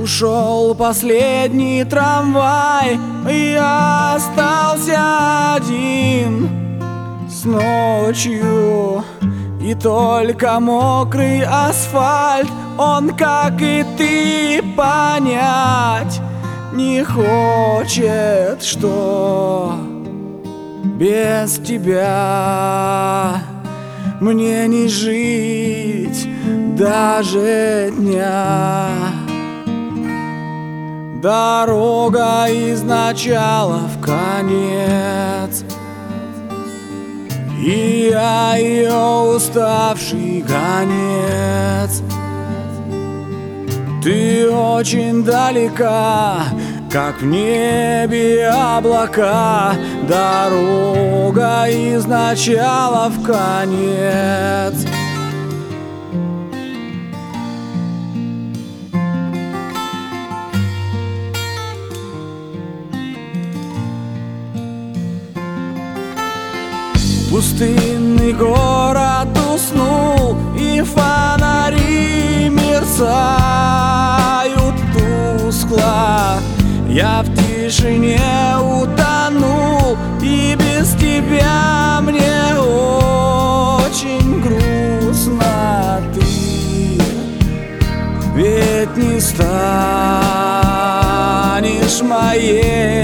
Ушел последний трамвай, я остался один с ночью. И только мокрый асфальт, он, как и ты, понять не хочет, что без тебя мне не жить даже дня. Дорога из начала в конец, и я ее уставший гонец. Ты очень далека, как в небе облака. Дорога из начала в конец. Пустынный город уснул, и фонари мерцают тускло. Я в тишине утонул, и без тебя мне очень грустно. Ты ведь не станешь моей